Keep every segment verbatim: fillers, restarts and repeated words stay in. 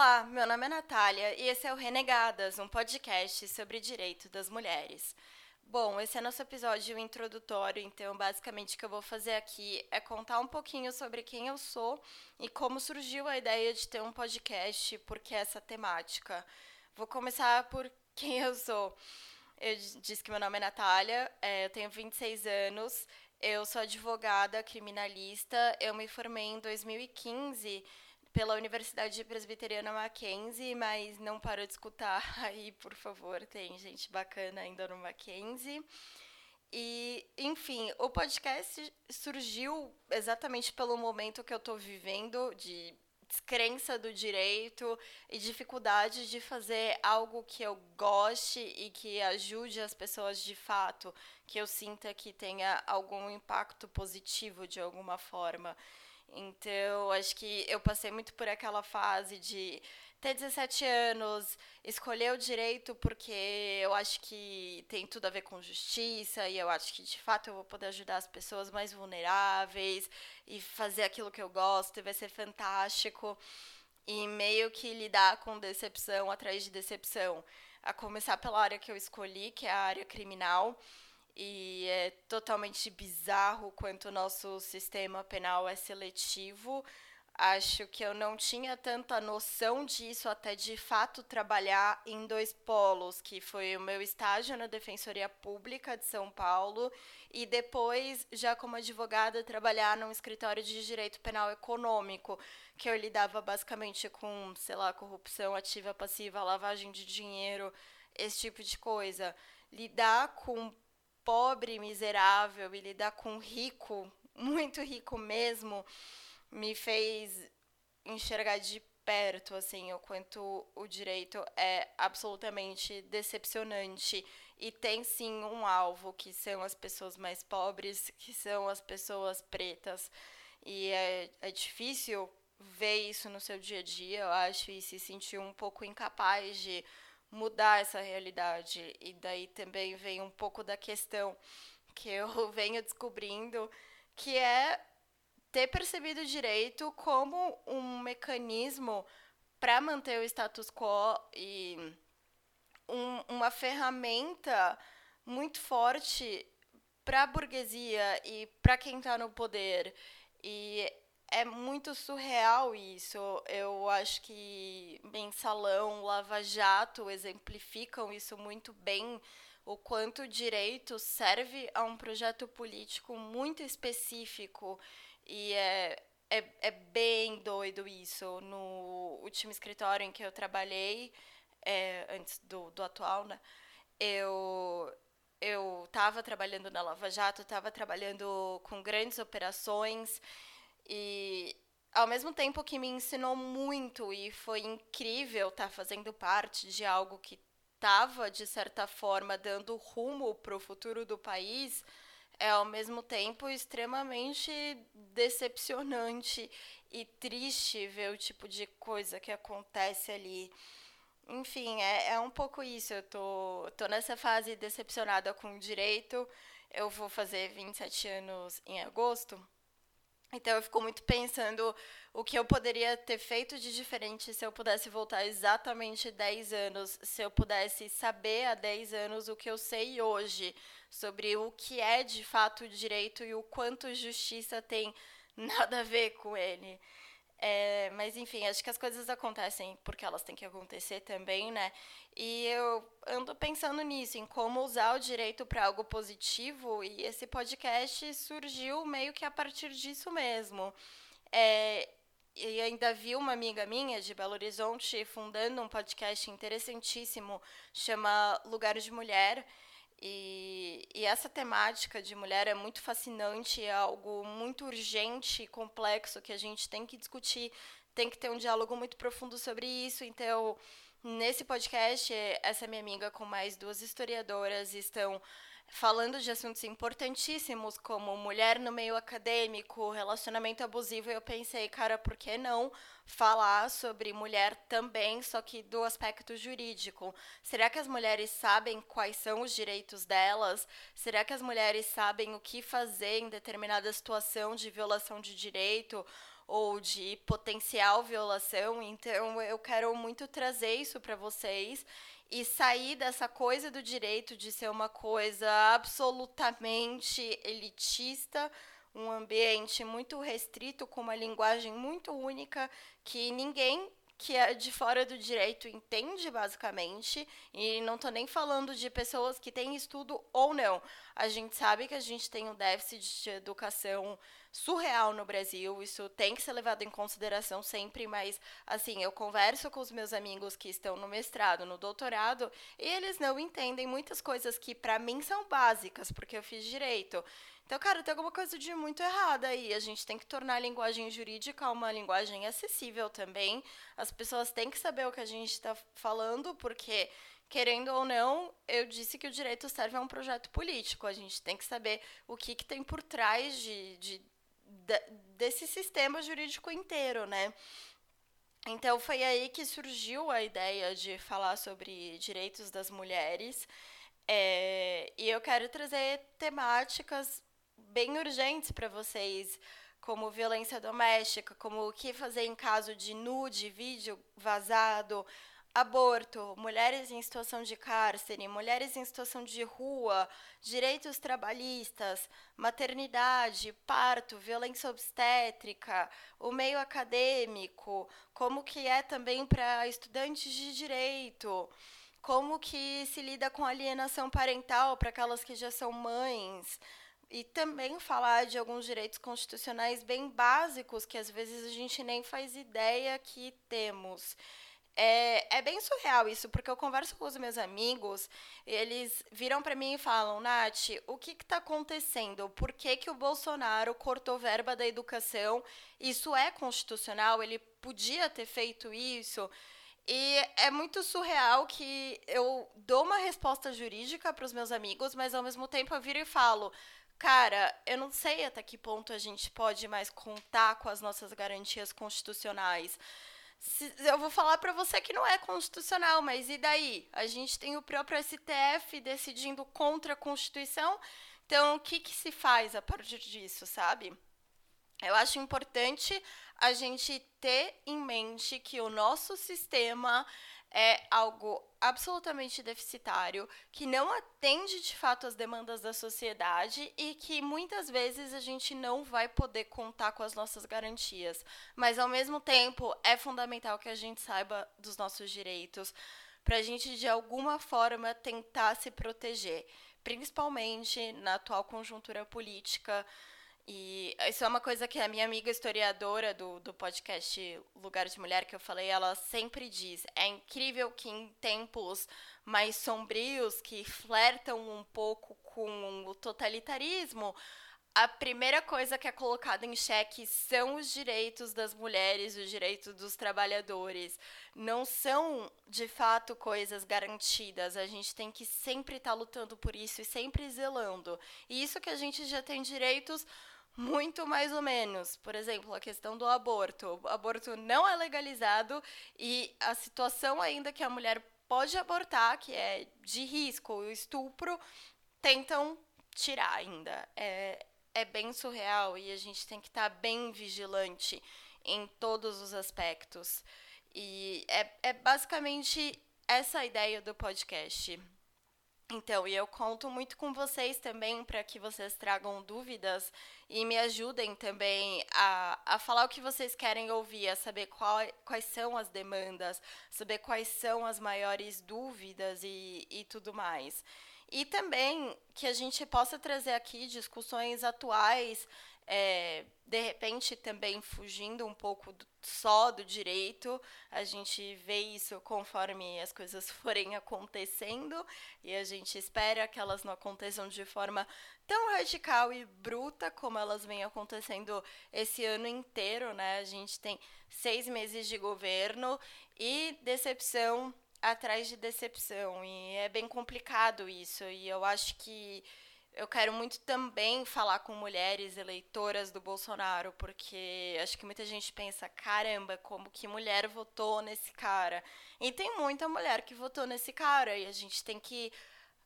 Olá, meu nome é Natália e esse é o Renegadas, um podcast sobre direito das mulheres. Bom, esse é nosso episódio introdutório, então basicamente o que eu vou fazer aqui é contar um pouquinho sobre quem eu sou e como surgiu a ideia de ter um podcast, porque essa temática. Vou começar por quem eu sou. Eu disse que meu nome é Natália, é, eu tenho vinte e seis anos, eu sou advogada criminalista, eu me formei em dois mil e quinze pela Universidade Presbiteriana Mackenzie, mas não parou de escutar aí, por favor, tem gente bacana ainda no Mackenzie. E, enfim, o podcast surgiu exatamente pelo momento que eu estou vivendo de descrença do direito e dificuldade de fazer algo que eu goste e que ajude as pessoas de fato, que eu sinta que tenha algum impacto positivo de alguma forma. Então, acho que eu passei muito por aquela fase de ter dezessete anos, escolher o direito porque eu acho que tem tudo a ver com justiça e eu acho que de fato eu vou poder ajudar as pessoas mais vulneráveis e fazer aquilo que eu gosto e vai ser fantástico. E meio que lidar com decepção atrás de decepção. A começar pela área que eu escolhi, que é a área criminal. E é totalmente bizarro quanto o nosso sistema penal é seletivo. Acho que eu não tinha tanta noção disso até de fato trabalhar em dois polos, que foi o meu estágio na Defensoria Pública de São Paulo e depois, já como advogada, trabalhar num escritório de direito penal econômico, que eu lidava basicamente com, sei lá, corrupção ativa, passiva, lavagem de dinheiro, esse tipo de coisa. Lidar com pobre, miserável e lidar com rico, muito rico mesmo, me fez enxergar de perto assim o quanto o direito é absolutamente decepcionante e tem sim um alvo que são as pessoas mais pobres, que são as pessoas pretas e é, é difícil ver isso no seu dia a dia, eu acho, e se sentir um pouco incapaz de mudar essa realidade. E daí também vem um pouco da questão que eu venho descobrindo, que é ter percebido o direito como um mecanismo para manter o status quo e um, uma ferramenta muito forte para a burguesia e para quem está no poder. E é muito surreal isso. Eu acho que Mensalão, Lava Jato exemplificam isso muito bem, o quanto o direito serve a um projeto político muito específico. E é, é, é bem doido isso. No último escritório em que eu trabalhei, é, antes do, do atual, né? Eu eu estava trabalhando na Lava Jato, estava trabalhando com grandes operações e ao mesmo tempo que me ensinou muito e foi incrível estar fazendo parte de algo que estava, de certa forma, dando rumo para o futuro do país, é ao mesmo tempo extremamente decepcionante e triste ver o tipo de coisa que acontece ali. Enfim, é, é um pouco isso. Eu tô, tô nessa fase decepcionada com o direito. Eu vou fazer vinte e sete anos em agosto. Então eu fico muito pensando o que eu poderia ter feito de diferente se eu pudesse voltar exatamente dez anos, se eu pudesse saber há dez anos o que eu sei hoje sobre o que é de fato direito e o quanto justiça tem nada a ver com ele. É, mas enfim, acho que as coisas acontecem porque elas têm que acontecer também, né? E eu ando pensando nisso, em como usar o direito para algo positivo, e esse podcast surgiu meio que a partir disso mesmo. É, e ainda vi uma amiga minha de Belo Horizonte fundando um podcast interessantíssimo, chama Lugar de Mulher. E, e essa temática de mulher é muito fascinante, é algo muito urgente e complexo que a gente tem que discutir, tem que ter um diálogo muito profundo sobre isso. Então, nesse podcast, essa minha amiga com mais duas historiadoras estão falando de assuntos importantíssimos como mulher no meio acadêmico, relacionamento abusivo, e eu pensei, cara, por que não falar sobre mulher também, só que do aspecto jurídico? Será que as mulheres sabem quais são os direitos delas? Será que as mulheres sabem o que fazer em determinada situação de violação de direito? ou de potencial violação. Então, eu quero muito trazer isso para vocês e sair dessa coisa do direito de ser uma coisa absolutamente elitista, um ambiente muito restrito, com uma linguagem muito única, que ninguém que é de fora do direito entende, basicamente, e não tô nem falando de pessoas que têm estudo ou não. A gente sabe que a gente tem um déficit de educação surreal no Brasil, isso tem que ser levado em consideração sempre, mas, assim, eu converso com os meus amigos que estão no mestrado, no doutorado, e eles não entendem muitas coisas que, para mim, são básicas, porque eu fiz direito. Então, cara, tem alguma coisa de muito errada aí. A gente tem que tornar a linguagem jurídica uma linguagem acessível também. As pessoas têm que saber o que a gente está falando, porque, querendo ou não, eu disse que o direito serve a um projeto político. A gente tem que saber o que, que tem por trás de, de, de, desse sistema jurídico inteiro, né? Então, foi aí que surgiu a ideia de falar sobre direitos das mulheres. É, e eu quero trazer temáticas bem urgentes para vocês, como violência doméstica, como o que fazer em caso de nude, vídeo vazado, aborto, mulheres em situação de cárcere, mulheres em situação de rua, direitos trabalhistas, maternidade, parto, violência obstétrica, o meio acadêmico, como que é também para estudantes de direito, como que se lida com alienação parental para aquelas que já são mães, e também falar de alguns direitos constitucionais bem básicos que às vezes a gente nem faz ideia que temos. É, é bem surreal isso, porque eu converso com os meus amigos, eles viram para mim e falam: Nath, o que está acontecendo? Por que, que o Bolsonaro cortou verba da educação? Isso é constitucional? Ele podia ter feito isso? E é muito surreal que eu dou uma resposta jurídica para os meus amigos, mas ao mesmo tempo eu viro e falo: cara, eu não sei até que ponto a gente pode mais contar com as nossas garantias constitucionais. Se- eu vou falar para você que não é constitucional, mas e daí? A gente tem o próprio S T F decidindo contra a Constituição, então o que, que se faz a partir disso, sabe? Eu acho importante a gente ter em mente que o nosso sistema é algo absolutamente deficitário, que não atende de fato às demandas da sociedade e que muitas vezes a gente não vai poder contar com as nossas garantias. Mas, ao mesmo tempo, é fundamental que a gente saiba dos nossos direitos para a gente, de alguma forma, tentar se proteger, principalmente na atual conjuntura política. E isso é uma coisa que a minha amiga historiadora do, do podcast Lugar de Mulher, que eu falei, ela sempre diz: é incrível que em tempos mais sombrios, que flertam um pouco com o totalitarismo, a primeira coisa que é colocada em xeque são os direitos das mulheres, os direitos dos trabalhadores. Não são, de fato, coisas garantidas. A gente tem que sempre estar lutando por isso e sempre zelando. E isso que a gente já tem direitos muito mais ou menos. Por exemplo, a questão do aborto. O aborto não é legalizado e a situação ainda que a mulher pode abortar, que é de risco, o estupro, tentam tirar ainda. É, é bem surreal e a gente tem que estar bem vigilante em todos os aspectos. E é, é basicamente essa a ideia do podcast. Então, e eu conto muito com vocês também para que vocês tragam dúvidas e me ajudem também a, a falar o que vocês querem ouvir, a saber qual, quais são as demandas, saber quais são as maiores dúvidas e, e tudo mais. E também que a gente possa trazer aqui discussões atuais, é, de repente também fugindo um pouco do, só do direito, a gente vê isso conforme as coisas forem acontecendo e a gente espera que elas não aconteçam de forma tão radical e bruta como elas vêm acontecendo esse ano inteiro, né? A gente tem seis meses de governo e decepção atrás de decepção, e é bem complicado isso, e eu acho que eu quero muito também falar com mulheres eleitoras do Bolsonaro, porque acho que muita gente pensa: caramba, como que mulher votou nesse cara? E tem muita mulher que votou nesse cara, e a gente tem que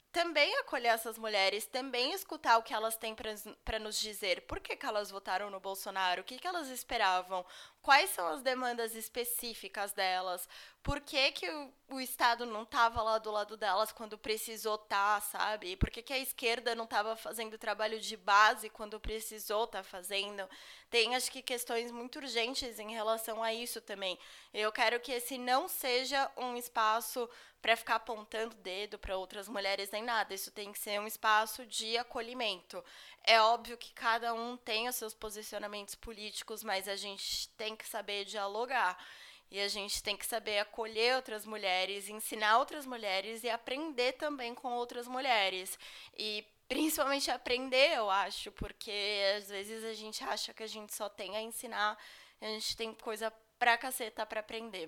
também acolher essas mulheres, também escutar o que elas têm para nos dizer. Por que, que elas votaram no Bolsonaro? O que, que elas esperavam? Quais são as demandas específicas delas? Por que, que o, o Estado não estava lá do lado delas quando precisou estar, sabe? Por que, que a esquerda não estava fazendo trabalho de base quando precisou estar fazendo? Tem, acho que, questões muito urgentes em relação a isso também. Eu quero que esse não seja um espaço para ficar apontando dedo para outras mulheres nem nada. Isso tem que ser um espaço de acolhimento. É óbvio que cada um tem os seus posicionamentos políticos, mas a gente tem que saber dialogar. E a gente tem que saber acolher outras mulheres, ensinar outras mulheres e aprender também com outras mulheres. E principalmente aprender, eu acho, porque às vezes a gente acha que a gente só tem a ensinar, a gente tem coisa pra caceta pra aprender.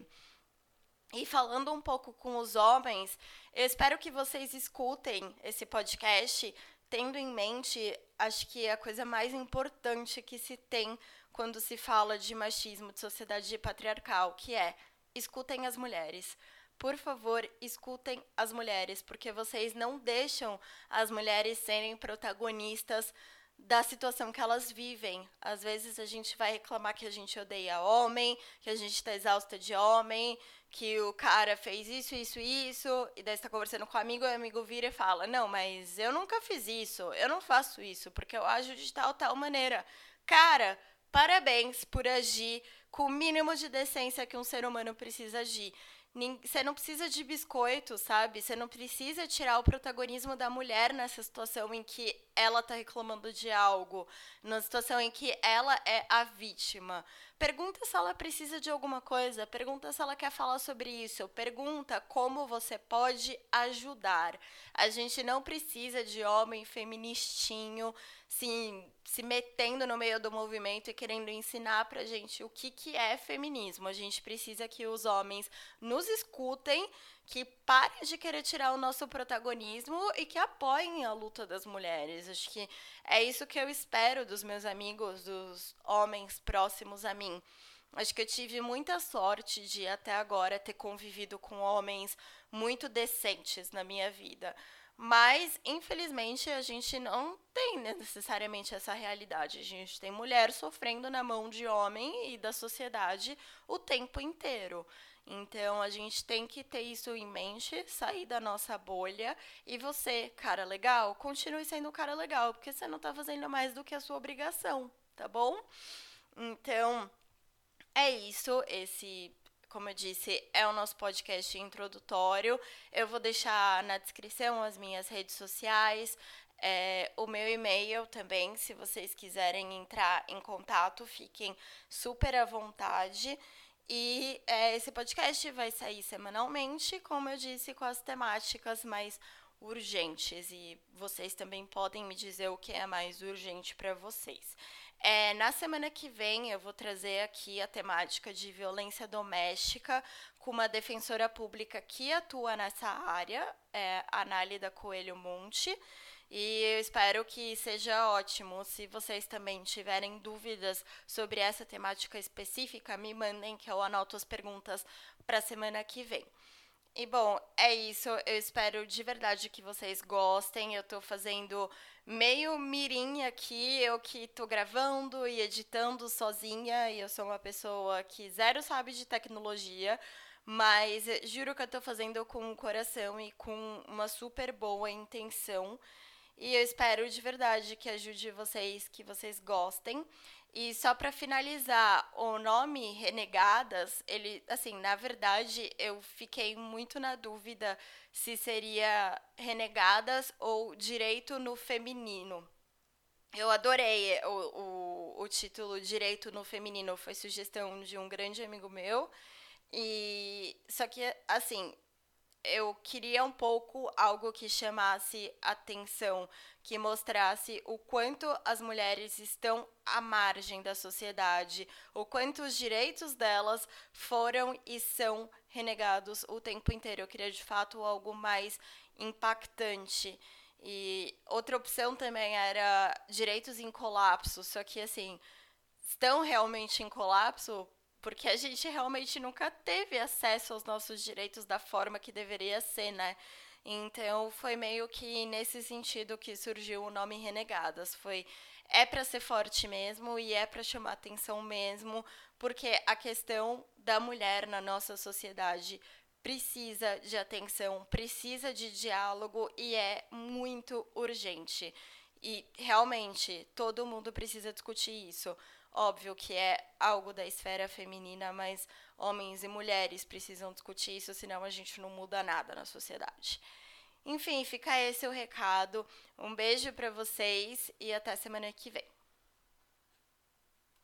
E falando um pouco com os homens, eu espero que vocês escutem esse podcast tendo em mente, acho que a coisa mais importante que se tem quando se fala de machismo, de sociedade patriarcal, que é: escutem as mulheres. Por favor, escutem as mulheres, porque vocês não deixam as mulheres serem protagonistas da situação que elas vivem. Às vezes a gente vai reclamar que a gente odeia homem, que a gente está exausta de homem, que o cara fez isso, isso, isso, e daí você tá conversando com o amigo, e o amigo vira e fala: não, mas eu nunca fiz isso, eu não faço isso, porque eu ajo de tal, tal maneira. Cara, parabéns por agir com o mínimo de decência que um ser humano precisa agir. Você não precisa de biscoito, sabe? Você não precisa tirar o protagonismo da mulher nessa situação em que ela tá reclamando de algo, na situação em que ela é a vítima. Pergunta se ela precisa de alguma coisa, pergunta se ela quer falar sobre isso, pergunta como você pode ajudar. A gente não precisa de homem feministinho se, se metendo no meio do movimento e querendo ensinar pra gente o que, que é feminismo. A gente precisa que os homens nos escutem, que parem de querer tirar o nosso protagonismo e que apoiem a luta das mulheres. Acho que é isso que eu espero dos meus amigos, dos homens próximos a mim. Acho que eu tive muita sorte de, até agora, ter convivido com homens muito decentes na minha vida. Mas, infelizmente, a gente não tem necessariamente essa realidade. A gente tem mulher sofrendo na mão de homem e da sociedade o tempo inteiro. Então, a gente tem que ter isso em mente, sair da nossa bolha. E você, cara legal, continue sendo um cara legal, porque você não tá fazendo mais do que a sua obrigação, tá bom? Então, é isso. Esse, como eu disse, é o nosso podcast introdutório. Eu vou deixar na descrição as minhas redes sociais, é, o meu e-mail também, se vocês quiserem entrar em contato, fiquem super à vontade. E é, esse podcast vai sair semanalmente, como eu disse, com as temáticas mais urgentes. E vocês também podem me dizer o que é mais urgente para vocês. É, na semana que vem eu vou trazer aqui a temática de violência doméstica com uma defensora pública que atua nessa área, é, a Nálida Coelho Monte. E eu espero que seja ótimo. Se vocês também tiverem dúvidas sobre essa temática específica, me mandem que eu anoto as perguntas para a semana que vem. E bom, é isso. Eu espero de verdade que vocês gostem. Eu tô fazendo meio mirim aqui, eu que tô gravando e editando sozinha. E eu sou uma pessoa que zero sabe de tecnologia. Mas juro que eu tô fazendo com o coração e com uma super boa intenção. E eu espero de verdade que ajude vocês, que vocês gostem. E só para finalizar, o nome Renegadas, ele, assim, na verdade, eu fiquei muito na dúvida se seria Renegadas ou Direito no Feminino. Eu adorei o, o, o título Direito no Feminino, foi sugestão de um grande amigo meu. E só que, assim, eu queria um pouco algo que chamasse atenção, que mostrasse o quanto as mulheres estão à margem da sociedade, o quanto os direitos delas foram e são renegados o tempo inteiro. Eu queria, de fato, algo mais impactante. E outra opção também era direitos em colapso, só que, assim, estão realmente em colapso porque a gente realmente nunca teve acesso aos nossos direitos da forma que deveria ser, né? Então, foi meio que nesse sentido que surgiu o nome Renegadas. Foi é para ser forte mesmo e é para chamar atenção mesmo, porque a questão da mulher na nossa sociedade precisa de atenção, precisa de diálogo e é muito urgente. E realmente todo mundo precisa discutir isso. Óbvio que é algo da esfera feminina, mas homens e mulheres precisam discutir isso, senão a gente não muda nada na sociedade. Enfim, fica esse o recado. Um beijo para vocês e até semana que vem.